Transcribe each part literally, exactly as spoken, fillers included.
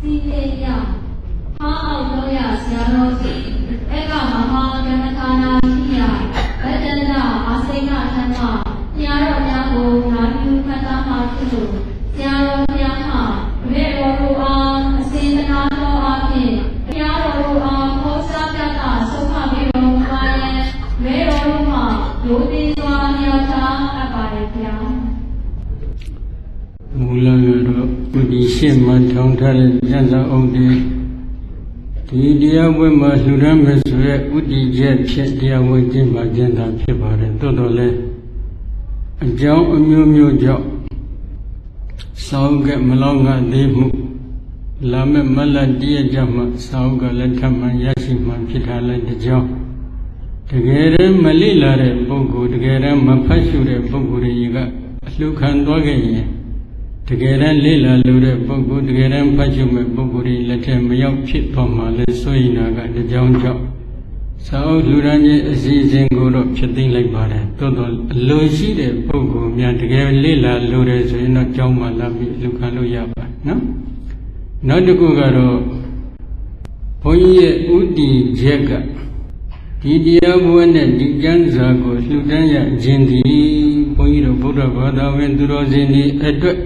စီလေးရဟာအောင်လို့ရဆရာတော်ကြီးအဲ့ကမဟာကမ္မထာနာရှိရဗဒ္ဒနာအာစိဏထမ်းမှာညာတော်များကိုဓာတုခန္ဓာမှာဖြစ်လို့ဆရာတော်များမှာမေတော်တို့အားအစဉ်တနာတော်အားဖြင့်ဘုရားတော်တို့အားဟောကြားပြတာဆုံးမပြီးတော်မူပါရဲ့မေတော်တို့မှာဒုတိယစွာလျောက်ထားအပ်ပါတယ်ဗျာမူလကတော့ဥဒီရှင်းမှထောင်ထားတဲ့ကျမ်းစာအုပ်တွေဒီတရားဝဲမှာလှူဒန်းမယ်ဆိုရဲဥဒီချက်ဖြစ်တရားဝဲခြင်းမှာကျမ်းစာဖြစ်ပါတယ်သို့တော်လည်းအကြောင်းအမျိုးမျိုးကြောင့်စောင်းကမလောကသေးမှုလာမဲ့မလတည့်ရကြမှာစောင်းကလည်းထမှန်ရရှိမှဖြစ်ထားတဲ့ကြောင့်တကယ်တမ်းမလိလာတဲ့ပုဂ္ဂိုလ်တကယ်တမ်းမဖတ်ရှုတဲ့ပုဂ္ဂိုလ်တွေကအလှခံသွားခဲ့ရင်တကယ်တမ်းလိလာလို့တဲ့ပုဂ္ဂိုလ်တကယ်တမ်းဖတ်ရှုမဲ့ပုဂ္ဂိုလ်တွေလက်ထက်မရောက်ဖြစ်သွားမှလည်းဆိုရင်နာကတကြောင်ကြောင့်စာအုပ်လူရန်ကြီးအစီအစဉ်ကိုတော့ဖြစ်သိမ့်လိုက်ပါတယ်သို့တော့အလိုရှိတဲ့ပုဂ္ဂိုလ်များတကယ်လိလာလို့တဲ့ဆိုရင်တော့ကြောင်းမှလာပြီးလှခံလို့ရပါနော်နောက်တစ်ခုကတော့ဘုန်းကြီးရဲ့ဥတီချက်ကဒီတရားဘဝနဲ့ဒီကျမ်းစာကိုလှူဒန်းရခြင်းသည်ဘုန်းကြီးတို့ဗုဒ္ဓဘာသာဝင်သူတော်စင်တွေအတွက်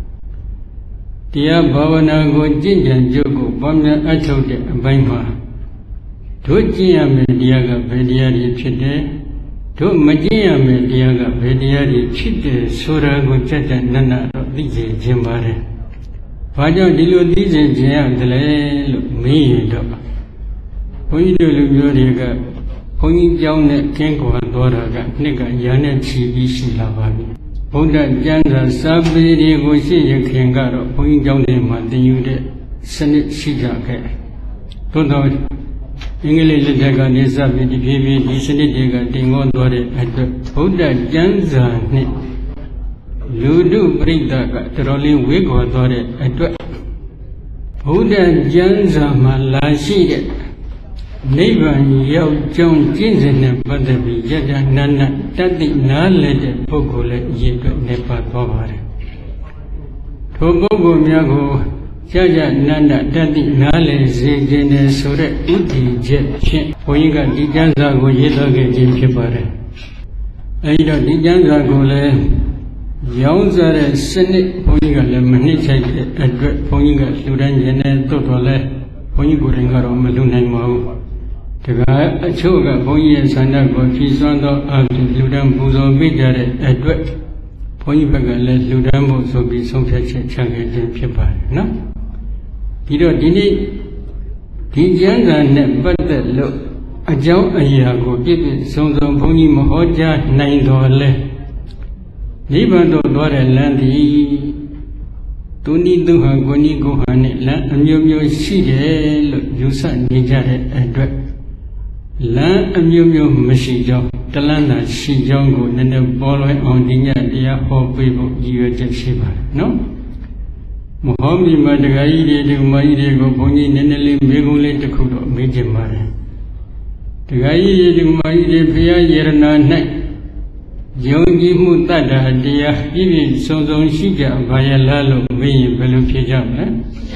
တရားဘာဝနာကိုကျင့်ကြံကြုတ်ကိုပွားများအထောက်တဲ့အပိုင်းမှာတို့ကျင့်ရမယ့်တရားကဘယ်တရားတွေဖြစ်တယ်တို့မကျင့်ရမယ့်တရားကဘယ်တရားတွေဖြစ်တယ်ဆိုတာကိုကြက်ကြက်နက်နက်တော့သိစေခြင်းပါတယ်။ဘာကြောင့်ဒီလိုသိစေခြင်းရတယ်လဲလို့မေးရင်တော့ဘုန်းကြီးတို့လူမျိုးတွေကဘုန်းကြီးကျောင်းနဲ့ကင်းကွာသွားတာကနှစ်ကရာနဲ့ချီပြီးရှိလာပါပြီ။ဗုဒ္ဓကျမ်းစာစာပေတွေကိုရှင်းရခင်ကတော့ဘုန်းကြီးကျောင်းတွေမှာသင်ယူတဲ့စနစ်ရှိကြခဲ့။သို့တော်အင်္ဂလိပ်လက်ထက်ကနေစပြီးဒီဖြည်းဖြည်းဒီစနစ်တွေကတင်ငေါသွားတဲ့အတွက်ဗုဒ္ဓကျမ်းစာနဲ့လူထုပရိသတ်ကတော်တော်လေးဝေးကွာသွားတဲ့အတွက်ဗုဒ္ဓကျမ်းစာမှာလာရှိတဲ့နိဗ္ဗာန်ရောက်ကြောင်းကျင့်စဉ်နဲ့ပတ်သက်ပြီးယတနာနာတတိနားလည်တဲ့ပုဂ္ဂိုလ်လည်းအရေးအတွက်နေပါသွားပါတယ်ထိုပုဂ္ဂိုလ်များကိုကြာကြာနန္ဒတတိနားလည်စေခြင်းနဲ့ဆိုတဲ့ဥတီချက်ဖြင့်ဘုန်းကြီးကဒီကျမ်းစာကိုရေးသားခဲ့ခြင်းဖြစ်ပါတယ်အဲဒီတော့ဒီကျမ်းစာကိုလည်းရောင်းစားတဲ့စနစ်ဘုန်းကြီးကလည်းမနှိမ့်ချိုက်တဲ့အတွက်ဘုန်းကြီးကလှူဒန်းခြင်းနဲ့တွတ်တော်လဲဘုန်းကြီးကိုယ်တိုင်ကတော့မလှူနိုင်ပါဘူးတခါအချို့ကဘုန်းကြီးရဲ့ဆန္ဒကိုဖြည့်စွမ်းသောအဖြစ်လှူဒန်းပူဇော်ပေးကြတဲ့အတွက်ဘုန်းကြီးဘက်ကလည်းလှူဒန်းဖို့ဆိုပြီးဆုံးဖြတ်ချက်ချခဲ့ခြင်းဖြစ်ပါတယ်နော်ဒီတော့ဒီနေ့ဒီကျမ်းစာနဲ့ပတ်သက်လို့အကြောင်းအရာကိုပြည့်ပြည့်စုံစုံဘုန်းကြီးမဟောကြားနိုင်တော်လဲနိဗ္ဗာန်သို့သွားတဲ့လမ်းသည်သူနိသူဟံကိုနိကိုဟံနဲ့လမ်းအမျိုးမျိုးရှိတယ်လို့ယူဆနေကြတဲ့အတွက်လမ်းအမျိုးမျိုးမရှိကြောင်းတလန်းသာရှိကြောင်းကိုနည်းနည်းပေါ်လွင်အောင်ဒီညတရားဟောပေးဖို့ရည်ရွယ်ချက်ရှိပါတယ်နော်မဟောမိမတက္ကကြီးတွေဒီမကြီးတွေကိုဘုန်းကြီးနည်းနည်းလေးမေးခွန်းလေးတစ်ခုတော့မေးချင်ပါတယ်တက္ကကြီးတွေဒီမကြီးတွေဘုရားယရနာ၌ယုံကြည်မှုတတ်တာတရားပြည့်ပြည့်စုံစုံရှိကြပါရဲ့လားလို့မေးရင်ဘယ်လိုဖြေကြမလဲ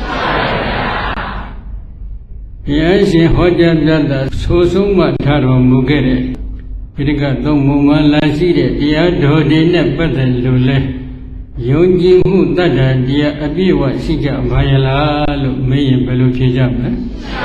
ဘုရားရှင်ဟောကြားပြတာဆိုဆုံးမှထားတော်မူခဲ့တဲ့ပိဋကသုံးပုံမှန်လာရှိတဲ့တရားတော်တွေနဲ့ပတ်သက်လို့လဲယုံကြည်မှုတတ်တာတရားအပြည့်အဝရှိကြပါရဲ့လားလို့မေးရင်ဘယ်လိုဖြေကြမလဲ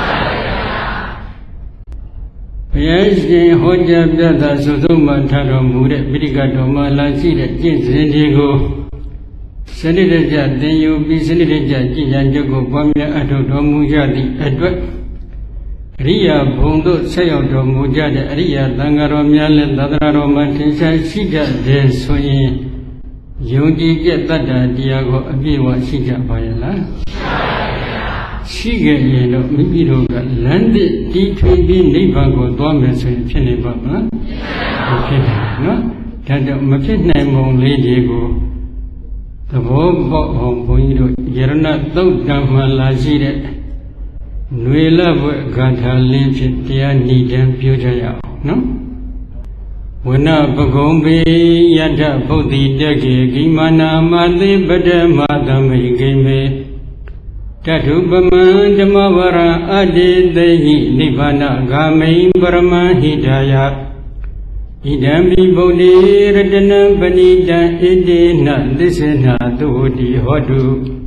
ဘုရားရှင်ဟောကြားပြတာဆိုဆုံးမှထားတော်မူတဲ့ပိဋကတော်မှာလာရှိတဲ့ကျင့်စဉ်တွေကိုစနစ်တကျသင်ယူပြီးစနစ်တကျကြည်ညာကြုတ်ကိုပွားများအထောက်တော်မူကြသည့်အတွက်အရိယာဘုံတို့ဆက်ရောက်တော်မူကြတဲ့အရိယာသံဃာတော်များလည်းသာသနာတော်မှာထင်ရှားရှိကြတယ်ဆိုရင်ယုံကြည်ချက်တတ်တာတရားကိုအပြည့်အဝရှိကြပါရဲ့လားရှိခဲ့ရင်တော့မိမိတို့ကလမ်းသစ်တီးထွင်ပြီးနိဗ္ဗာန်ကိုသွားမယ်ဆိုရင်ဖြစ်နေပါမလားမဖြစ်နိုင်နော်ဒါကြောင့်မဖြစ်နိုင်ပုံလေးတွေကိုသဘောပေါက်အောင်ဘုန်းကြီးတို့ယရဏသုတ်တံမှာလာရှိတဲ့ຫນွေလဘွဲ့ဂါထာလေးဖြင့်တရားနိဒံပြောကြရအောင်နော်ဝနပကုံပေယတ္ထဗုဒ္ဓိတက္ခေကိမာနာမသေပဒမသမိကိမေတ Tatu Baman Damavara Adi Dehi Nibana Gamin Brahma Hidaya Idambi Bodhi Radana Banida Idina Disena Dudi Hodu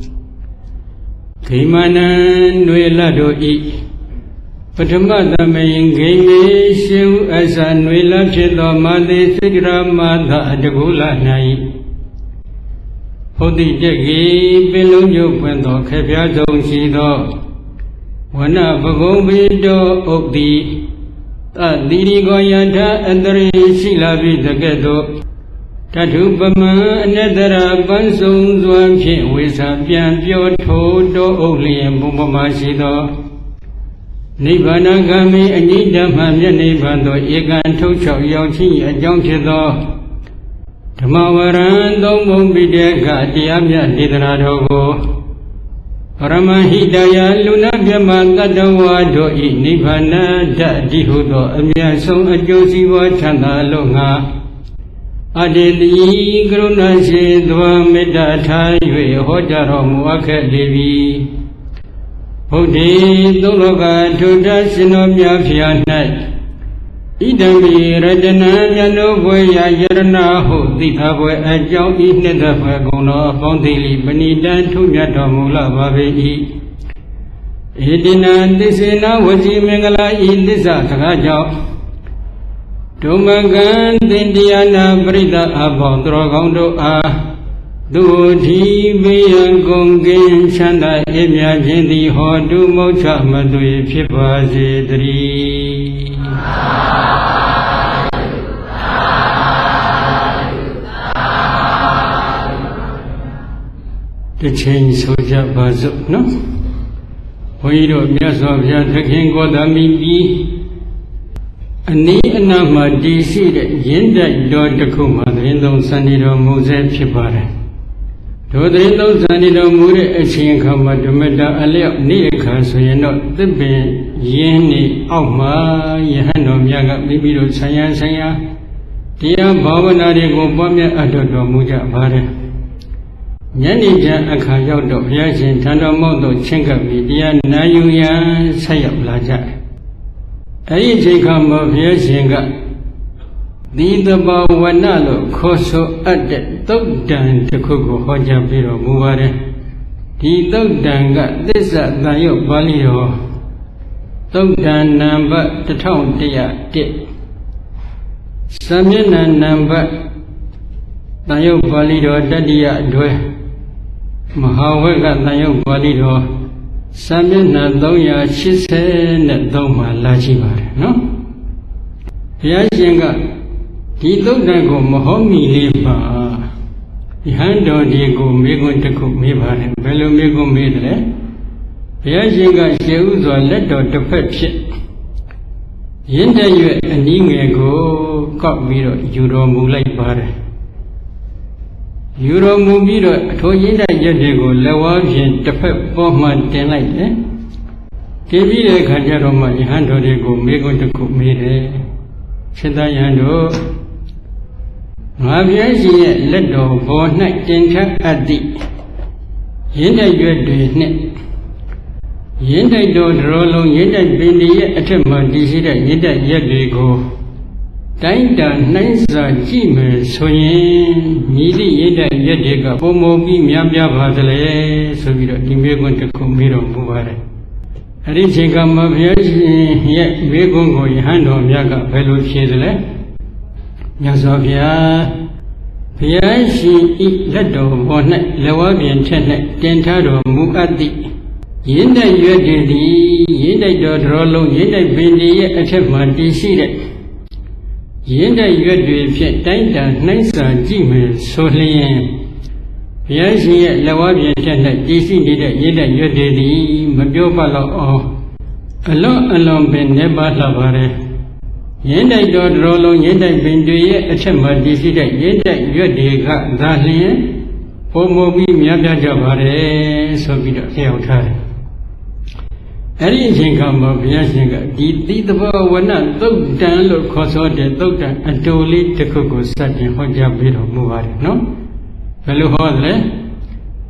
Kimanan Nuelado I Patamada Main Game Shiv as a Nuela Chilo Madi Sigra Mada Adagula Nai Hodi Jagi Belunyo Pendo Kevia Shido Wana Bagombido Okdi Diri Goyada Andri Silavi the Ghetto Tatu Bama Nedara Bansung Zwamchi Wisapian Pio Todo Oli and Bumbamashido Nibana Gami Anida Mamia Nibando Egan Tocho Yochi and Jonchido Tamawaran Dombum Bidega Diamia Didradogo Rama Hidaya Luna Gamanga Dawado I Nibana Da Dihudo Amia Song Ajosi Wachana Longa Adeli Gruna Sidwa Meda Taiwe Hojaro Muaka Devi Hodi Dologa Tuda Sinomia Fianai Idami Radana Yano Boya Yarana Hodi Abwe Ajau Ineda Fagono Fondili Benida Tumyato Mula Babi Idina Disina Waji Mengala Indisa Tagajau Tumagan Dindiana Brida Abon Drogondo A Duti Bian Gongin Shanda Emya Jindi Hodu Mocha Madui Pipa Zidri The change Soja Bazu, no? We don't miss of Yantakin Godami. Ani Anama D C Yenda Dodakuma, the Indo Sanido Mose Pipare. To the Indo Sanido Mure Echinkama, the Meda Aleo Nika, so you know the Ben Yeni Alma, Yahano Yaga, Bibido Saya Saya, Tia Bavanari Gobamia Adodo Muja Pare. Yanija Akayodo, Yashin Tando Modo Chinka Vidia Nayuya Sayap Laja. Ayi Jekama Vyashinga Dida Bawanalo Koso Ade Dogdan Takugo Hoja Biro Muare Di Dogdanga Disa Dayo Balio Dogdan Namba the town Dia Dip Samina Namba Dayo Balio Dadia Dwe Mahawega Dayo Balio Samina Doya Chise Doma Lajibar, no? Yashinga Didodago Mohomi Liba Ihando Diego Megon to cook me by Bello Mego Medle Yashinga Sheuzo Leto to fetch it. Yenda you and Ingego got me Euro Mulai Bar Euro Mubiro Toyina Yadego Lawajan to pep Bohman ten light, eh? Kevile Kajaroma Ihando Diego Megon to cook me there. Chedayando Maviaji Ledo Bonnet Tinta Adi Yenda Yed Yenda do Rolo Yenda Bindi Atema Disida Yenda Yedigo Dainda Nisa Jime Soyin Nidi Yenda Yediga Pomobi Miabia Vadale Sobiro Dimegon to Kumiro Mubare Arichika Maviaji Yet Vegongo Yahando Yaga Fellow Chedle Yazovia Piashi Ledo Bonnet Lewabian Tenet Dentado Mukadi Yenda Yedi Yenda Dodrolo Yenda Bindi Atema Disida Yenda Yedi Piet Dainda Nisa Jime Solian Piashi Lewabian Tenet Disida Yenda Yedi Mabopalo Along along Ben Neba Lavare Yenda Dodrolo Yenda Bindi Atema Disida Yenda Yediga Dalian Pomobi Miada Javare Sobida Heotare Anything come of Yashinga, did the one not dog down or cause or the dog and to lead the cocoa such in Hojabiro Muvari, no? Fellow Hodle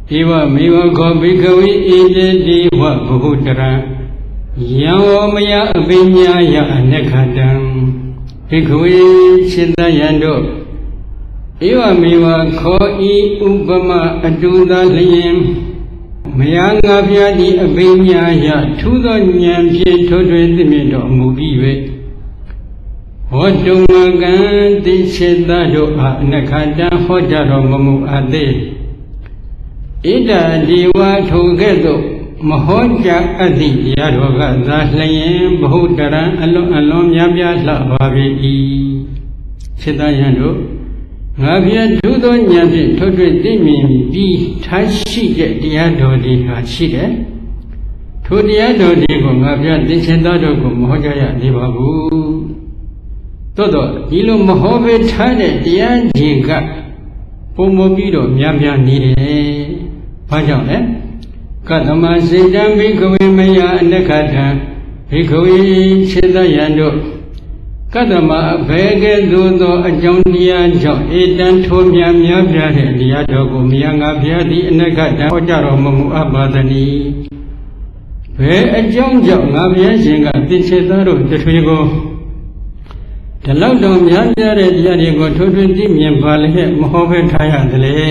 ဧဝမေဝခောဘိကဝေဣတိတိဝဘုဒ္ဓရံယံဝမယအပိညာယအနက္ခတံဘိကဝေစေတယံတို့ဧဝမေဝခောဤဥပမအတူသာလျင်မယငါဖျားသည်အပိညာယထူးသောဉာဏ်ဖြင့်ထိုးထွင်းသိမြင်တော်မူပြီး၍ဟောတုံကံတိစေတတို့အားအနက္ခတံဟောကြတော်မမူအပ်သေးဣဒာဒီဝါထိုကဲ့သို့မဟောကြားအပ်သည့်တရားတော်ကသာလျင်ဘဟုတရံအလွန်အလွန်များပြားလှပါပေ၏စေတယံတို့ငါဖျားထူးသောဉာဏ်ဖြင့်ထိုးထွင်းသိမြင်ပြီးထားရှိတဲ့တရားတော်တွေဟာရှိတယ်ထိုတရားတော်တွေကိုငါဖျားသိစေတတို့ကိုမဟောကြားရသေးပါဘူးသို့တော့ဒီလိုမဟောဘဲထားတဲ့တရားတွေကပုံမပြီးတော့များများနေတယ်။ဘာကြောင့်လဲ။ကတ္တမစေတံဘိကဝေမယအနက္ခတံဘိကဝေစေတယံတို့ကတ္တမအဘယ်ကဲ့သို့သောအကြောင်းတရားကြောင့်ဧတံထိုများများပြားတဲ့တရားတော်ကိုမြတ်ငါဘုရားသည်အနက္ခတံဟောကြားတော်မမူအပ်ပါသနည်း။ဘယ်အကြောင်းကြောင့်ငါဘုရားရှင်ကသိစေသားတို့တထွေကိုဒီလောက်တော့များပြားတဲ့တရားတွေကိုထိုးထွင်းသိမြင်ပါလေမဟောဘဲထားရသလဲ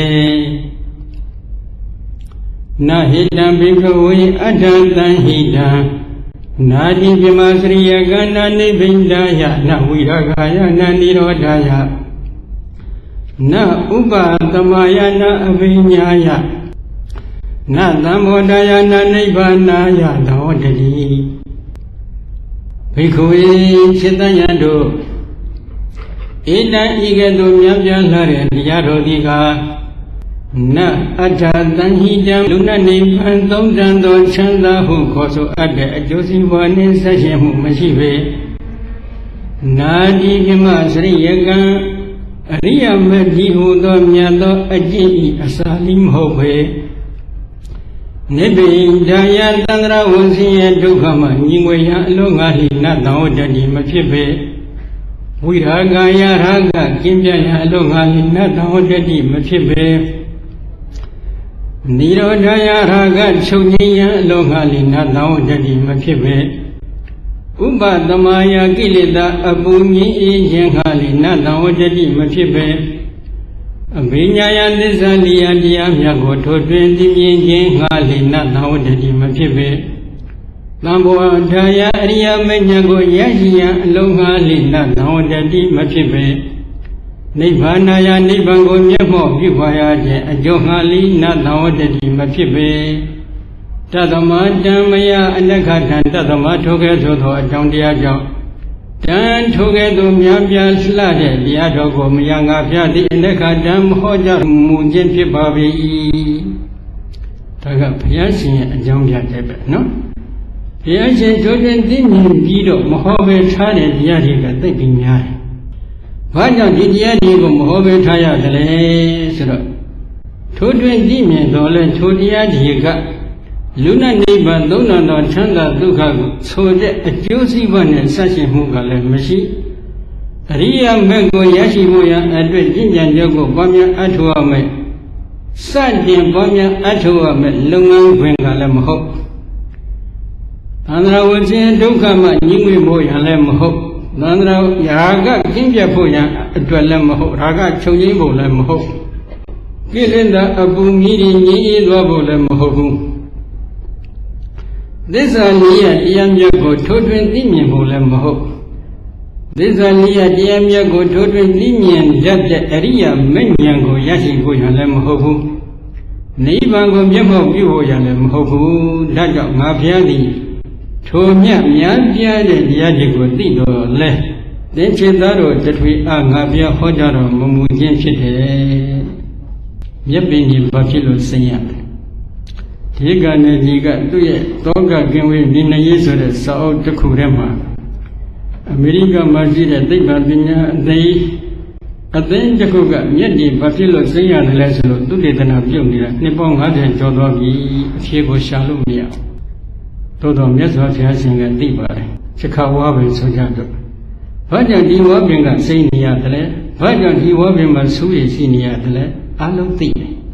နာဟိတံဘိကဝေအတ္တတံဟိတံနာတိပြမစရိယကနာနိဗ္ဗိန္ဒာယနဝိရဂာယနနိရောဓာယနဥပသမယနအဘိညာယနသံမောဒာယနနိဗ္ဗာနာယသောတတိဘိကဝေစေတယံတို့ဧတံဤကဲ့သို့များပြားလာတဲ့တရားတော်ဒီကနအတ္ထတံဟိတံလူနနိဗ္ဗာန်သုံးတန်သောချမ်းသာဟုခေါ်ဆိုအပ်တဲ့အကျိုးစီးပွားနှင့်ဆက်ရှင်မှုမရှိပေနာတိပြမစရိယကံအရိယမတိဟုသောမြတ်သောအကျင့်ဤအစာလိမဟုတ်ပေနိဗ္ဗိဒာယသန္တရဝစီယဒုက္ခမှညီငွေရအလုံးငါလိနတံဝတ္တိမဖြစ်ပေဝိရာဂာယရာဂကင်းပြရအလုံးငါလိနတံဝတ္တိမဖြစ်ပေနိရောဓာယရာဂချုပ်ငြိမ်းရအလုံးငါလိနတံဝတ္တိမဖြစ်ပေဥပသမယကိလေသာအပူငြိမ်းအေးခြင်းငါလိနတံဝတ္တိမဖြစ်ပေအဘိညာယသစ္စာလိယတရားမြတ်ကိုထိုးထွင်းသိမြင်ခြင်းငါလိနတံဝတ္တိမဖြစ်ပေသံဘောဓာယအရိယမဉ္ဇဉ်ကိုရရှိရန်အလုံးငါလိနတံဝတ္တိမဖြစ်ပေနိဗ္ဗာနာယနိဗ္ဗာန်ကိုမျက်မှောက်ပြုခွာရခြင်းအကျိုးငါလိနတံဝတ္တိမဖြစ်ပေတသမတံမယအနက္ခတံတသမထိုကဲ့သို့သောအကြောင်းတရားကြောင့်တန်ထိုကဲ့သို့များပြားလှတဲ့တရားတော်ကိုမယငါဖျားသည့်အနက္ခတံမဟောကြားမူခြင်းဖြစ်ပါ၏ဒါကဘုရားရှင်ရဲ့အကြောင်းပြတဲ့ပဲနော်ဘုရားရှင်ထိုးထွင်းသိမြင်ပြီးတော့မဟောဘဲထားတဲ့တရားတွေကသိပြီးများတယ်ဘာကြောင့်ဒီတရားတွေကိုမဟောဘဲထားရသလဲဆိုတော့ထိုးထွင်းသိမြင်တော်လဲထိုတရားတွေကလူနာနိဗ္ဗာန်သုံးနာတော်ချမ်းသာဒုက္ခကိုဆိုတဲ့အကျိုးစီးပွားနဲ့ဆက်ရှင်မှုကလည်းမရှိအရိယာမက်ကိုရရှိဖို့ရန်အတွက်ကျင့်ကြံကြကိုပွားများအထောက်အမဲ့စတင်ပွားများအထောက်အမဲ့လုပ်ငန်းခွင်ကလည်းမဟုတ်သန္တရာဝဇဉ်ဒုက္ခမှညှိငွေဖို့ရန်လည်းမဟုတ်သန္တရာယာကကျင့်ပြဖို့ရန်အတွက်လည်းမဟုတ်ရာဂချုပ်ငြိမ်းဖို့လည်းမဟုတ်ကိလေသာအပူမြည်ငြိမ်းအေးသွားဖို့လည်းမဟုတ်ဘူးသစ္စာနိယတရားမြတ်ကိုထိုးထွင်းသိမြင်ဖို့လည်းမဟုတ်သစ္စာနိယတရားမြတ်ကိုထိုးထွင်းသိမြင်တတ်တဲ့အရိယာမဉ္ဇဉ်ကိုရရှိဖို့ရလည်းမဟုတ်ဘူးနိဗ္ဗာန်ကိုမျက်မှောက်ပြုဖို့ရလည်းမဟုတ်ဘူးဒါကြောင့်ငါဘုရားသည်ထိုမြတ်များပြားတဲ့တရားတွေကိုသိတော်လဲသင်္ချေသားတို့တထွေအားငါဘုရားဟောကြားတော်မမူခြင်းဖြစ်တယ်မြတ်ပင်ကြီးဘာဖြစ်လို့ဆင်းရလဲဒီကနေ့ဒီကသူ့ရဲ့သောကကင်ဝေးဒီနရေးဆိုတဲ့စာအုပ်တစ်ခုထဲမှာအမေရိကန်မှာရှိတဲ့သိပ္ပံပညာအသိအသိတစ်ခုကမြတ်ဒီဘာဖြစ်လို့စိတ်ရတယ်လဲဆိုလို့သူတေသနာပြုတ်နေတာနှစ်ပေါင်း၅၀ကျော်သွားပြီအဖြေကိုရှာလို့မရသို့တော်မြတ်စွာဘုရားရှင်ကသိပါတယ်ချက်ခဝါပဲဆိုကြတော့ဘာကြောင့်ဒီဝါပင်ကစိတ်နေရတယ်လဲဘာကြောင့်ဒီဝါပင်မှာဆူးရည်ရှိနေရတယ်လဲအလုံးသိတယ်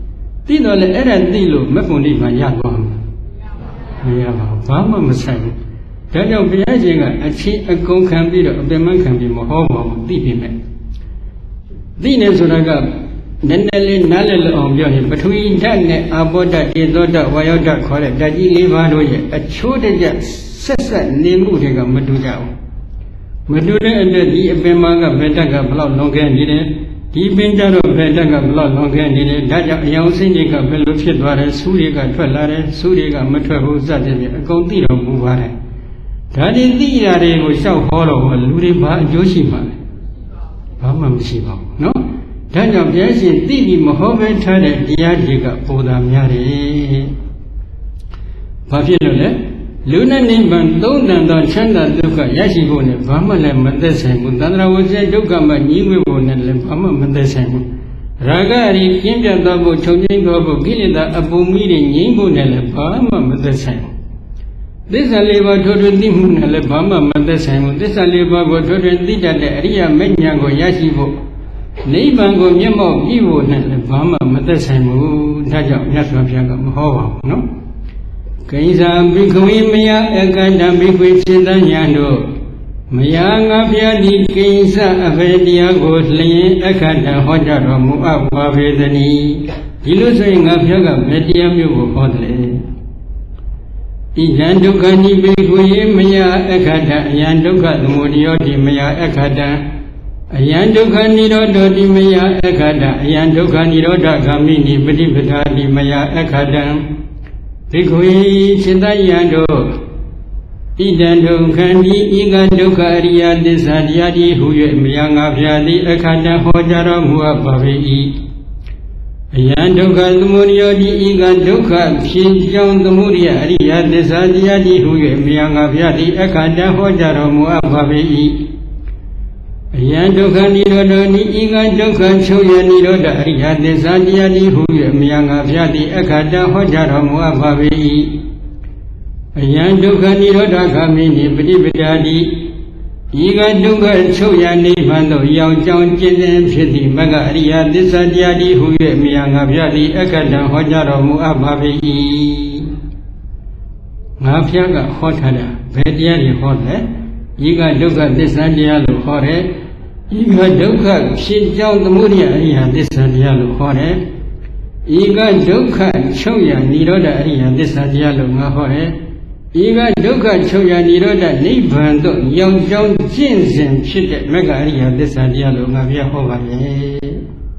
သိတော့လေအဲ့ဒါသိလို့မက်ဖို့နိဗ္ဗာန်ရသွားမှာမရပါဘူးဘာမှမဆိုင်ဘူးဒါကြောင့်ဘုရားရှင်ကအချင်းအကုန်ခံပြီးတော့အပင်မခံပြီးမဟောပါဘူးသိပြီမဲ့သိနေဆိုတာကနည်းနည်းလေးနားလည်အောင်ပြောရင်ပထဝီဓာတ်နဲ့အာဘောဓာတ်ဧသောဓာတ်ဝါယောဓာတ်ခေါ်တဲ့ဓာတ်ကြီး၄ပါးတို့ရဲ့အချိုးတကျဆက်ဆက်နေမှုတွေကမတူကြဘူးမတူတဲ့အတွက်ဒီအပင်မကဘယ်ဓာတ်ကဘလောက်လွန်ခဲ့နေတယ်ဒီပင်ကြတော့ဘယ်ဓာတ်ကဘလောက်လွန်ခဲ့နေတယ်ဒါကြောင့်အယောင်စိတ်တွေကဘယ်လိုဖြစ်သွားတယ်ဆူတွေကထွက်လာတယ်ဆူတွေကမထွက်ဘူးစသဖြင့်အကုန်သိတော်မူပါတယ်ဒါဒီသိရတွေကိုရှောက်ဟောတော့လူတွေဘာအကျိုးရှိမှာလဲဘာမှမရှိပါဘူးနော်ဒါကြောင့်ဘုရားရှင်သိပြီးမဟောပဲထားတဲ့တရားတွေကပိုသာများတယ်ဘာဖြစ်လို့လဲလူနဲ့နိဗ္ဗာန်သုံးတန်သောချမ်းသာဒုက္ခရရှိဖို့နဲ့ဘာမှလည်းမသက်ဆိုင်ဘူးသန္တရာဝဇ္ဇဒုက္ခမှညီးငွေဖို့နဲ့လည်းဘာမှမသက်ဆိုင်ဘူးရာဂအရိပြင်းပြတ်သောဖို့ချုပ်ငြိမ်းသောဖို့ကိလေသာအပူမီးတွေငြိမ်းဖို့နဲ့လည်းဘာမှမသက်ဆိုင်ဘူးသစ္စာလေးပါးထွတ်ထွတ်သိမှုနဲ့လည်းဘာမှမသက်ဆိုင်ဘူးသစ္စာလေးပါးကိုထွတ်ထွတ်သိတတ်တဲ့အရိယာမဉ္ဇဉ်ကိုရရှိဖို့နိဗ္ဗာန်ကိုမျက်မှောက်ပြုဖို့နဲ့လည်းဘာမှမသက်ဆိုင်ဘူးဒါကြောင့်မြတ်စွာဘုရားကမဟောပါဘူးနော်ကိဉ္စာဘိက္ခဝေမယအကန္တဘိက္ခွေစေတညာတို့မယငါဘုရားဒီကိဉ္စာအဖေတရားကိုလျင်အခန္တဟောကြားတော်မူအပ်ပါပေသနည်းဒီလိုဆိုရင်ငါဘုရားကဘယ်တရားမျိုးကိုဟောတယ်ဣဒံဒုက္ခနိဘိက္ခဝေမယအခန္တအယံဒုက္ခသမုဒယောတိမယအခန္တအယံဒုက္ခនិရောဓောတိမယအခန္တအယံဒုက္ခនិရောဓဂာမိနိပฏิပဒါတိမယအခန္တဘိက္ခဝေစေတယံတို့ဣဒံဒုက္ခနိဤကဒုက္ခအရိယသစ္စာတရားတိဟူ၍မယငါဖျားသည်အခန္တဟောကြားတော်မူအပ်ပါ၏အယံဒုက္ခသမုဒယောတိဤကဒုက္ခဖြစ်ကြောင်းသမုဒယအရိယသစ္စာတရားတိဟူ၍မယငါဖျားသည်အခန္တဟောကြားတော်မူအပ်ပါ၏အယံဒုက္ခនិရောဓောနိဤကဒုက္ခချုပ်ရនិရောဓအရိယသစ္စာတရားတိဟူ၍မယငါဖျားသည်အခန္တဟောကြားတော်မူအပ်ပါ၏အယံဒုက္ခនិရောဓဂာမိနိပฏิပဒါတိဤကဒုက္ခချုပ်ရနိဗ္ဗာန်သို့ရောက်ကြောင်းကျင့်တဲ့ဖြစ်သည့်မဂ္ဂအရိယသစ္စာတရားတိဟူ၍မယငါဖျားသည်အခန္တဟောကြားတော်မူအပ်ပါ၏ငါဖျားကဟောထားတာဘယ်တရားတွေဟောလဲဤကဒုက္ခသစ္စာတရားလို့ဟောတယ်ဤကဒုက္ခဖြစ်ကြောင်းသမုဒယအရိယသစ္စာတရားလို့ဟောတယ်ဤကဒုက္ခချုပ်ရនិရောဓအရိယသစ္စာတရားလို့ငါဟောတယ်ဤကဒုက္ခချုပ်ရនិရောဓနိဗ္ဗာန်သို့ရောက်ကြောင်းကျင့်စဉ်ဖြစ်တဲ့မဂ္ဂအရိယသစ္စာတရားလို့ငါပြဟောပါမယ်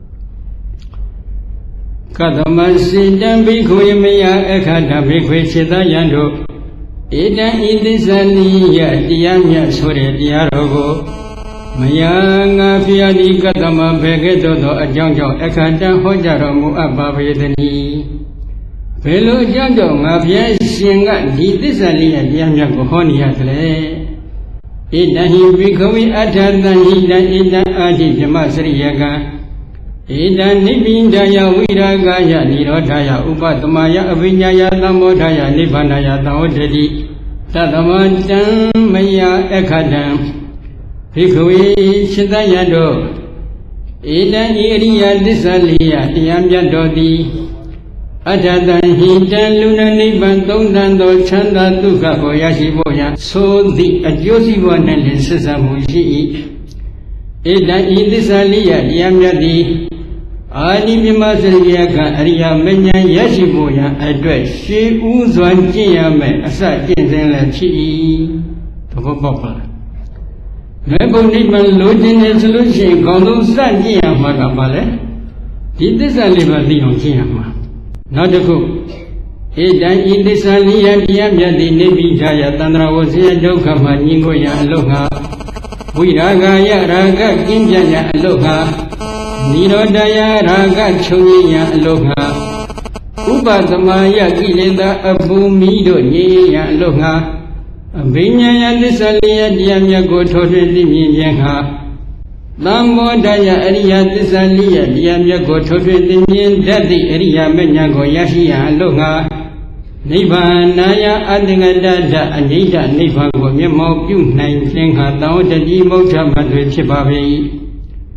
ကတမစေတံဘိက္ခဝေမယအခန္ဓဘိက္ခွေစေတယံတို့ဧတံဤသစ္စာနိယတရားမြတ်ဆိုတဲ့တရားတော်ကိုမယငါဖျားဒီကတမဘေကဲ့သို့သောအကြောင်းကြောင့်အခန္ဓဟောကြားတော်မူအပ်ပါပေသနည်းဘယ်လိုအကြောင်းကြောင့်ငါဖျားရှင်ကဒီသစ္စာနိယတရားမြတ်ကိုဟောနေရသလဲဧတံဟိဘိက္ခဝေအထတံဟိတံဧတံအာတိဗြဟ္မစရိယကံဧတံနိဗ္ဗိဒာယဝိရာဂယនិရောဓယဥပတမယအဘိညာယသံမောဓယနိဗ္ဗာနယသံဝတ္တိသတ္တမတံမယအခန္တံဘိက္ခဝေစေတယံတို့ဧတံဤအရိယသစ္စာလေးရတရားမြတ်တော်သည်အထတံဟိတံလူနာနိဗ္ဗာန်သုံးတန်သောချမ်းသာဒုက္ခကိုရရှိဖို့ရန်ဆိုသည့်အကျိုးစီးပွားနှင့်လည်းဆက်ဆံမှုရှိ၏ဧတံဤသစ္စာလေးရတရားမြတ်သည်အာနိမြမစရိယကအရိယာမဉ္ဇဉ်ရရှိဖို့ရန်အတွက်ရှေးဥစွာကျင့်ရမယ်အစကျင့်စဉ်လည်းဖြစ်၏သဘောပေါက်ပါလားမေဘုံနိဗ္ဗာန်လိုချင်တယ်ဆိုလို့ရှိရင်ကောင်းဆုံးစကျင့်ရမှာကပါလေဒီသစ္စာလေးပါးသိအောင်ကျင့်ရမှာနောက်တစ်ခုဧတံဤသစ္စာလေးရတရားမြတ်သည်နိဗ္ဗိဒာယသန္တရာဝဇ္ဇယဒုက္ခမှညင်ကိုရအလုငါဝိရာဂယရာဂကင်းပြရအလုငါនិရောဓယရာဂချုပ်ရအလုငါဥပသမယကိလေသာအပူမီတို့ညင်ရအလုငါအဘိညာယသစ္စာလေးရတရားမြတ်ကိုထိုးထွင်းသိမြင်ခြင်းဟာသံမောဓယအရိယသစ္စာလေးရတရားမြတ်ကိုထိုးထွင်းသိမြင်တတ်သည့်အရိယာမဉ္ဇဉ်ကိုရရှိရအလို့ငါနိဗ္ဗာနာယအတ္တငတတအနိဋ္ဌနိဗ္ဗာန်ကိုမျက်မှောက်ပြုနိုင်ခြင်းဟာတောင်းတတိမုဋ္ဌမတွေဖြစ်ပါ၏တ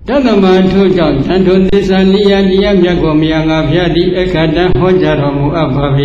Tatama Tuja, Tanto Tisalia, Diamia Gavia, the Ekada, Hojaromu Abavi.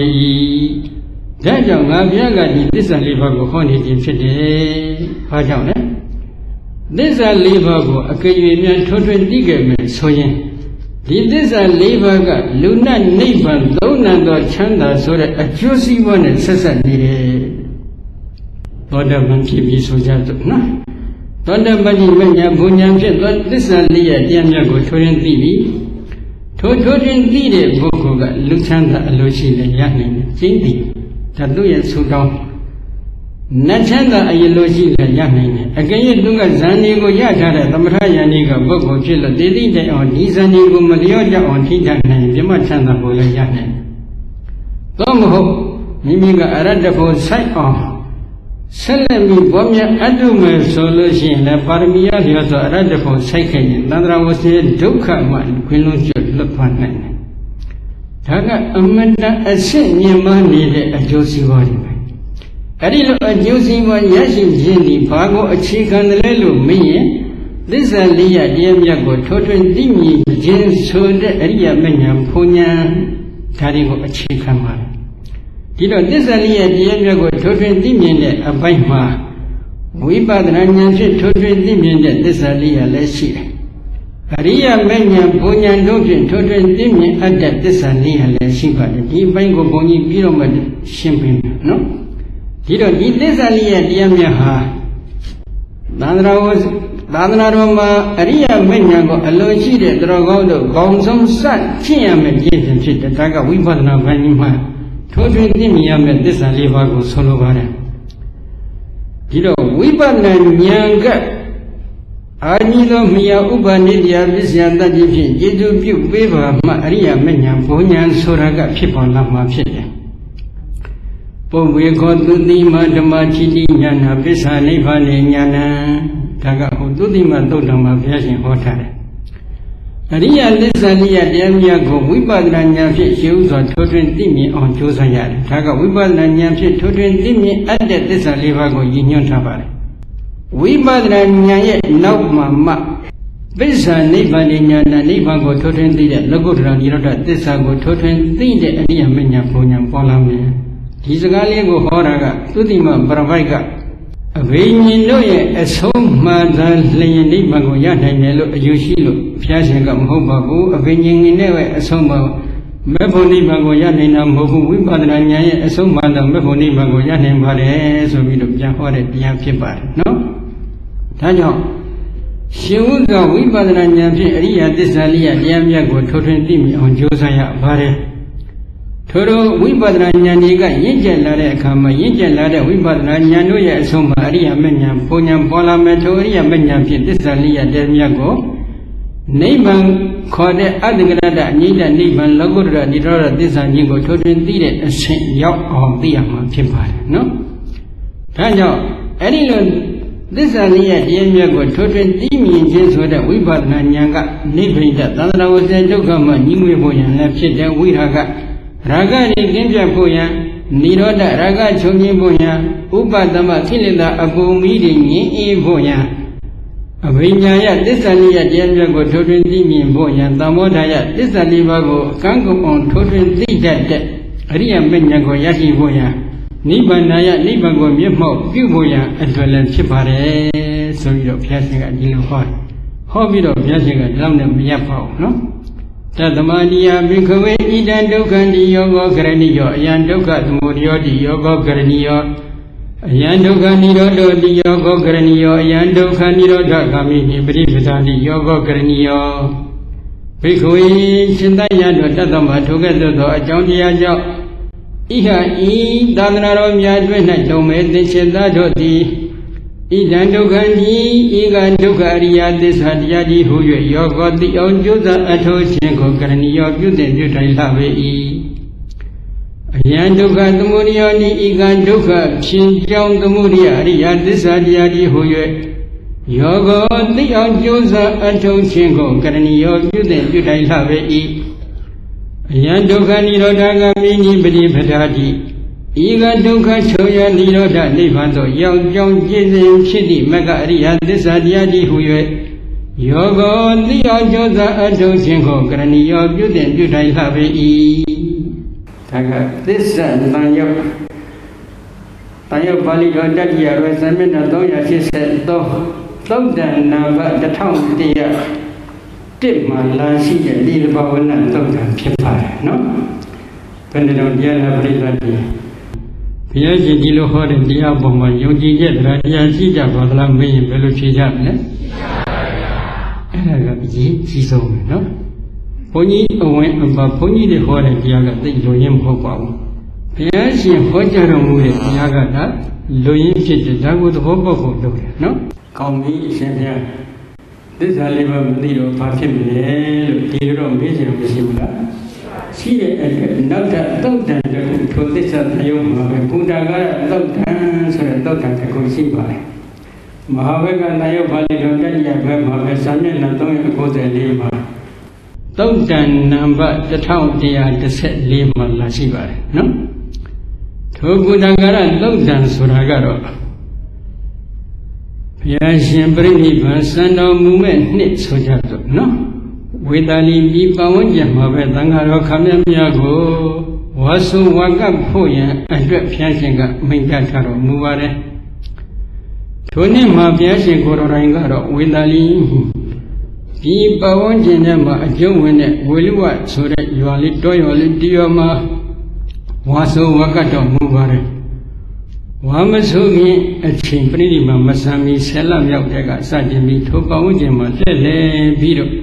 Daja Gaviaga, this a liver go honey in today. Pajana. This a liver go, a Kayunian total digament, so yen. Did this a liver got Luna neighbor, Luna the Chanda, so that a juicy one and Sessa needed. Other monkey be so gentle, no? Tonda Bani Mania Bunyam said, this a Lia, Diamia go to T V. Totorin Dide Bokoga, Luchanda, Lucy, and Yanin, Jindy. Taduya Sudan Nachanda Ayologi Yamin. Again, Dunga Zanigo Yatara, Tamraya Niga, Boko Chilla, Didi on Izanigo Malioja on Titan, Yamachanda Boya Yanin. Tomho, Mimiga Aradabo Sai on Selemi Bomia Adume Solution, La Parmia, Yoto Aradabo Saikin, Nandra was the Duka one, Quilunja Lupanan. Taga Amanda a sin needed a Josie body. Adilo a Josie one Yashi Jenny, Pago a chicken lelu me. This a Lia Diamiago, Total Dimi, Jen Soda, Aria Mena, Punya, Tarigo a chicken man. Did this a Lia Diamiago, Total Dimi, a Baima. We bad Ranyan, Total Dimi, this a Lia Lessie. Aria Menya Bonya Dojin, Total Dimi, and that this and Nia Leshiba, the Bango Boni Pyramid Shimping, no? He don't eat this Alia Diamiaha. Dandra was Dandra Roma, Aria Menya go Alochi, the Dragodo, Gomsum San, Chiam and Jason, the Taga, we bought no Vanima. Total Dimi, and this and Livago Solovara. You know, we bought no Nyanga. Anilo Mia Uba Nidia Visianda Divin, Jidu Viva Maria Menya, Bunyan Suraga, people Lama Pia. But we got to the Madamachidi Yana, Visa Nivani Yana, Taga Hududima Dodama Viasin Hotel. Aria Lisalia Demia go, we bad Nanya shoes or children Dimi on Josayat. Taga we bad Nanya children Dimi at the Lisalivago Union Tabar. We bad Nanya no mamma. Visa Nivania Nivango Toten Dida, Logotra Nirota, this I go Toten Dida, and Yamina Punyam Polame. Tisagaligo Horaga, Tudima Bravaga. A vein no ye, a so mother lay in Nivango Yata, Yushilo, Piasagam Hobabu, a vein in never a soma. Meboni Magoyan Mobu, we bad Nanya, a so mother, Meboni Magoyan, Vare, so we do Jahore, Yakibar, no? Tajo. She would go with Badania, Ria, this Alia, Diamia, go to Dimi on Josiah Bare. Toro, we Badania Niga, Yinja Lade, Kama, Yinja Lade, we Badania, Noya, Soma, Ria Menya, Punyam, Pola, Metoria, Menya, this Alia, Demiago. Neighbor called the Adagrada, Nida, Niban, Lagura, Nidora, this and you go to Dide, a Saint Yaw of the Yama Pimpar, no? Tajo, Edilon. This Alia Diamia go to Dimi in James with a Wibat Nanyanga, Nibida, Tandra was a Dogama, Nimuboyan, left it there, we Raga, Raga, Ninja Boya, Niroda, Raga, Choni Boya, Uba Dama, Kilida, Abu meeting, Ye Boya. Avinya, this Alia Diamia go to Dimi in Boya, Damodaya, this Alivago, Kango on Total Dida, Ria Menyago Yaki Boya. Nibanaya, Nibango, Yamo, Puboya, and Toilet Chipare, so you're passing at Yellow Hot. Hobby of passing at London Yapo, no? Tatamania, Bikaway, Idan Dokandi, Yogo, Granio, Yandoka, Murio, the Yogo, Granio, Yandoka, Nido, the Yogo, Granio, Yandoka, Nido, Dagami, Brivita, the Yogo, Granio. Bikaway, Chindayano, Tatama, together to a Jonia job. Iha e Danaro Yadwena Dome, the Chedadoti, Idandogandi, Igandogaria, this Hadiadi, who you got the old Judah at Hoshenko, Granio, Judah, Judah Lave e. Yandoga the Muriani, Igandoga, Chinjong the Muriari, this Hadiadi, who you got the old Judah at Hoshenko, Granio, Judah, Judah Lave e. Yandoka Nirodaga Mini Bidi Padati, Iga Doka Choya Niroda Nivando, Young Young Jizim Chidi, Magaria, this Adiadi Huye, ယောဂောတိယောကျိုးသာအထုခြင်းကိုကရဏီယောပြုတင်ပြုတိုင်းလှပေ၏ဒါကသစ္စာတန်ယုတ်တန်ယုတ်ပါဠိတော်တတိယရွယ်စမျက်နှာသုံးရာရှစ်ဆယ်သုံးသုတ်တန်နံပါတ်တစ်ထောင်တစ်ရာတစ်မှလာရှိတဲ့ဒီဘဝနာသုတ်တန်ဖြစ်ပါတယ်နော်ဘယ်နဲ့တော့တရားနာပရိသတ်ကြီးဘုရားရှင်ဒီလိုဟောတဲ့တရားပေါ်မှာယုံကြည်ချက်တရားတရားရှိကြပါသလားမင်းရင်ဘယ်လိုဖြေကြမလဲအဲ့ဒါကအရေးကြီးဆုံးပဲနော်ဘုန်းကြီးအဝင်အပါဘုန်းကြီးတွေဟောတဲ့တရားကသိလိုရင်းမဟုတ်ပါဘူးဘုရားရှင်ဟောကြားတော်မူတဲ့တရားကဒါလိုရင်းဖြစ်တဲ့ဒါကိုသဘောပေါက်ဖို့လုပ်တယ်နော်ကောင်းပြီအရှင်ဘုရားသစ္စာလေးပါးမသိတော့ဘာဖြစ်မလဲလို့ဒီလိုတော့မေးချင်မရှိဘူးလားရှိတဲ့အတွက်နောက်ထပ်သုတ်တန်တခုထိုသစ္စာသယုံမှာပဲဘုဒ္ဓကသုတ်တန်ဆိုတဲ့သုတ်တန်တစ်ခုရှိပါတယ်မဟာဝေကနာယုပါဠိတော်တတိယဘက်မှာပဲစာမျက်နှာသုံးရာကိုးဆယ်လေးမှာသုတ်တန်နံပါတ်တစ်ထောင်တစ်ရာတစ်ဆယ်လေးမှာလာရှိပါတယ်နော်ထိုဘုဒ္ဓကရသုတ်တန်ဆိုတာကတော့ဘုရားရှင်ပြိဋိဘံစံတော်မူမဲ့နှစ်ဆိုကြတော့နော်ဝေသာလီပြည်ပဝန်းကျင်မှာပဲသံဃာတော်ခမည်းများကိုဝါစုဝါကပ်ဖို့ရန်အတွက်ဘုရားရှင်ကမိန့်ကြားထားတော်မူပါတယ်ထိုနေ့မှာဘုရားရှင်ကိုယ်တော်တိုင်ကတော့ဝေသာလီပြည်ပဝန်းကျင်ထဲမှာအကျုံးဝင်တဲ့ဝေလူဝဆိုတဲ့ရွာလေးတောရွာလေးဒီရွာမှာဝါစုဝါကပ်တော်မူပါတယ်ဝါမဆိုခင်အချိန်ပြိဋိဘံမဆံမီဆယ်လမြောက်တဲ့ကစတင်ပြီးထိုပဝန်းကျင်မှာလက်လဲပြီးတော့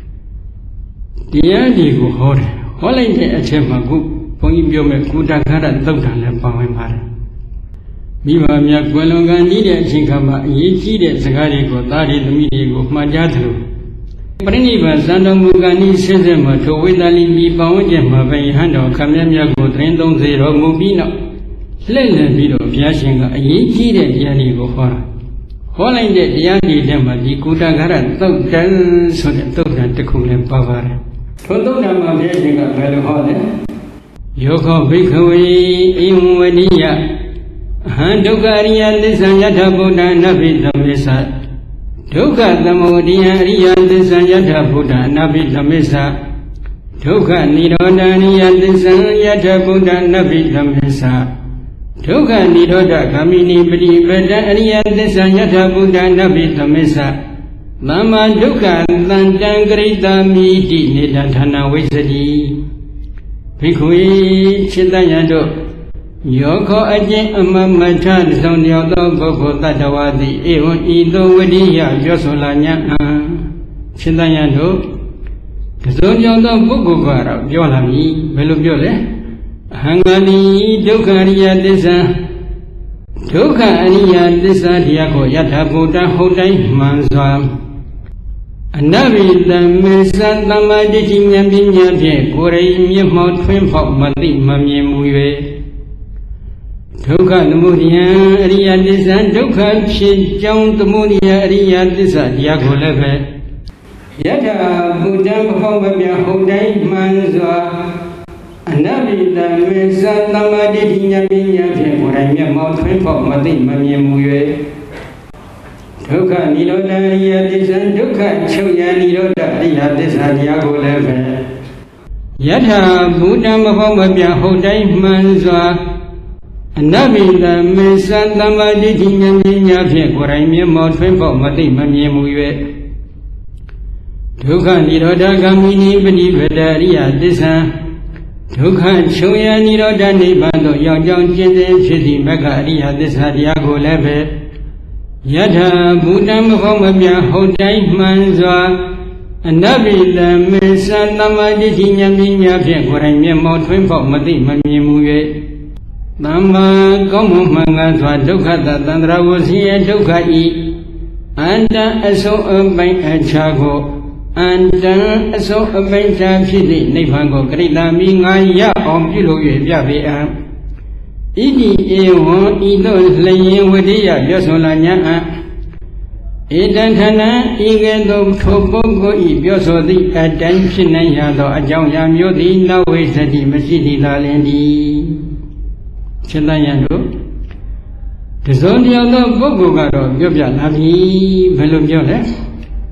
တရားဒီကိုဟောတယ်ဟောလိုက်တဲ့အချက်မှာခုဘုန်းကြီးပြောမဲ့ကုတခရသုတ်တံလည်းပါဝင်ပါတယ်မိဘများကွယ်လွန်ကန်ဤတဲ့အချိန်ခါမှာအရေးကြီးတဲ့စကားတွေကိုသားရည်သမီးတွေကိုမှတ်ကြားသလိုပရိနိဗ္ဗာန်စံတော်မူကန်ဤဆင်းရဲမှာထိုဝေသာလီပြည်ပဝန်းကျင်မှာပဲယဟန်တော်ခမည်းများကိုသတင်းသုံးစေတော်မူပြီးနောက်လှည့်လည်ပြီးတော့ဘုရားရှင်ကအရေးကြီးတဲ့တရားတွေကိုဟောတာဟောလိုက်တဲ့တရားတွေထဲမှာဒီကုတခရသုတ်တံဆိုတဲ့သုတ်တံတစ်ခုလည်းပါပါတယ်ထိုသုတ်တံမှာဘုရားရှင်ကဘယ်လိုဟောလဲယောခောဘိက္ခဝေအိမ်ဝတိယအဟံဒုက္ခအရိယသစ္စာယထာဗုဒ္ဓနာဘိသမေသဒုက္ခသမုဒယအရိယသစ္စာယထာဗုဒ္ဓနာဘိသမေသဒုက္ခនិရောဓအရိယသစ္စာယထာဗုဒ္ဓနာဘိသမေသဒုက္ခនិရောဓဂ ामि နိပရိပဒအရိယသစ္စာယထာဗုဒ္ဓနာဘိသမေသသမ္မာဒုက္ခသန္တံဂရိတာမိတိနေတဌာနဝိသတိဘိက္ခုจิตယံတို့ယောခောအကျင့်အမမထသုံးယောက်သောပုဂ္ဂိုလ်တ attva သည်ဧဝံဤသို့ဝိရိယပြောဆိုလာ냐အံจิตယံတို့သုံးယောက်သောပုဂ္ဂိုလ်ကတော့ပြောလာပြီဘယ်လိုပြောလဲအဟံဂတိဒုက္ခအရိယသစ္စာဒုက္ခအရိယသစ္စာတရားကိုယထာဘုဒ္ဓဟုတ်တိုင်းမှန်စွာအနဘိတမေသသမ္မာဒိဋ္ဌိဉာဏ်ပညာဖြင့်ကိုယ်ရိမျက်မှောက်ထွင်းဖောက်မသိမမြင်မူ၍ဒုက္ခသမုဒယအရိယသစ္စာဒုက္ခဖြစ်ကြောင်းသမုဒယအရိယသစ္စာတရားကိုလည်းပဲယထာဘုဒ္ဓမဟုတ်မပြဟုတ်တိုင်းမှန်စွာအနဘိတမေသသမ္မာဒိဋ္ဌိဉာဏ်ပညာဖြင့်ကိုယ်ရိမျက်မှောက်ထွင်းဖောက်မသိမမြင်မူ၍ဒုက္ခនិရောဓအရိယသစ္စာဒုက္ခချုပ်ရនិရောဓအရိယသစ္စာတရားကိုလည်းပဲယထာဘုဒ္ဓမဟုတ်မပြဟုတ်တိုင်းမှန်စွာအနဘိတမေသသမ္မာဒိဋ္ဌိဉာဏ်ပညာဖြင့်ကိုယ်တိုင်မျက်မှောက်ထွင်းပေါက်မသိမမြင်မူ၍ဒုက္ခនិရောဓဂ ामि နိပရိပဒအရိယသစ္စာဒုက္ခချုပ်ရនិရောဓနိဗ္ဗာန်သို့ရောက်ကြောင်းကျင့်စဉ်ဖြစ်သည့်မဂ္ဂအရိယသစ္စာတရားကိုလည်းပဲယထာဘုဒ္ဓမဟုတ်မပြဟုတ်တိုင်းမှန်စွာအနဘိတမေသသမ္မာဒိဋ္ဌိဉာဏ်ပညာဖြင့်ကိုယ်တိုင်မျက်မှောက်ထွင်းပေါက်မသိမမြင်မူ၍သမ္မာကောင်းမှုမှန်ကန်စွာဒုက္ခတသန္တရာဝစီယဒုက္ခဤအန္တအဆုံးအပိုင်းအခြားကိုအန္တအဆုံးအပိုင်းအခြားဖြစ်သည့်နိဗ္ဗာန်ကိုဂရိတာမိငါရအောင်ပြုလုပ်၍ပြပေအံဣတိဧဝံဤသို့လျင်ဝတိယပြောဆိုလာ냐အံဧတံခဏံဤကဲ့သို့ထိုပုဂ္ဂိုလ်ဤပြောဆိုသည့်အတိုင်းဖြစ်နိုင်ရသောအကြောင်းအရာမျိုးသည်နဝိသတိမရှိသည်သာလျှင်သည်จิตယံတို့တစုံတယောက်သောပုဂ္ဂိုလ်ကတော့ပြောပြလာပြီဘယ်လိုပြောလဲ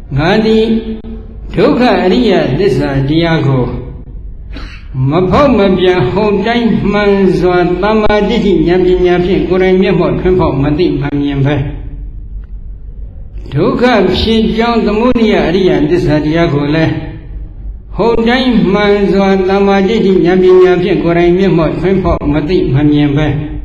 ငါသည်ဒုက္ခအရိယသစ္စာတရားကိုမဖောက်မပြန်ဟုတ်တိုင်းမှန်စွာသမ္မာဒိဋ္ဌိဉာဏ်ပညာဖြင့်ကိုယ်တိုင်မျက်မှောက်ထွန်းဖောက်မသိမမြင်ပဲဒုက္ခဖြစ်ကြောင်းသမုဒိယအရိယသစ္စာတရားကိုလည်းဟုတ်တိုင်းမှန်စွာသမ္မာဒိဋ္ဌိဉာဏ်ပညာဖြင့်ကိုယ်တိုင်မျက်မှောက်ထွန်းဖောက်မသိမမြင်ပဲ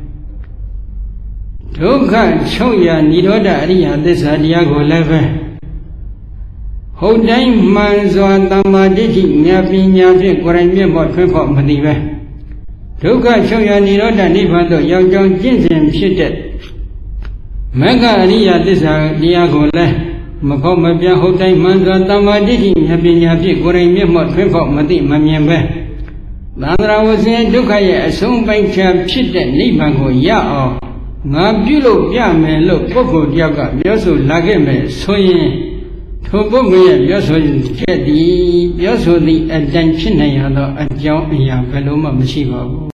ဒုက္ခချုပ်ရာនិရောဓအရိယသစ္စာတရားကိုလည်းပဲဟုတ်တိုင်းမှန်စွာသမ္မာဒိဋ္ဌိဉာဏ်ပညာဖြင့်ကိုယ်တိုင်မျက်မှောက်ထွန်းဖောက်မသိပဲဒုက္ခချုပ်ရာនិရောဓနိဗ္ဗာန်သို့ရောက်ကြောင်းကျင့်စဉ်ဖြစ်တဲ့မဂ္ဂအရိယသစ္စာတရားကိုလည်းမဖောက်မပြန်ဟုတ်တိုင်းမှန်စွာသမ္မာဒိဋ္ဌိဉာဏ်ပညာဖြင့်ကိုယ်တိုင်မျက်မှောက်ထွန်းဖောက်မသိမမြင်ပဲသန္တရာဝဆင်းဒုက္ခရဲ့အဆုံးပိုင်းခြားဖြစ်တဲ့နိဗ္ဗာန်ကိုရအောင်ငါပြုလို့ပြမယ်လို့ပုဂ္ဂိုလ်တယောက်ကပြောဆိုလာခဲ့မယ်ဆိုရင်ထိုပုဂ္ဂိုလ်ရဲ့ပြောဆိုချက်သည်ပြောဆိုသည့်အတိုင်းဖြစ်နိုင်ရသောအကြောင်းအရာဘယ်လိုမှမရှိပါဘူး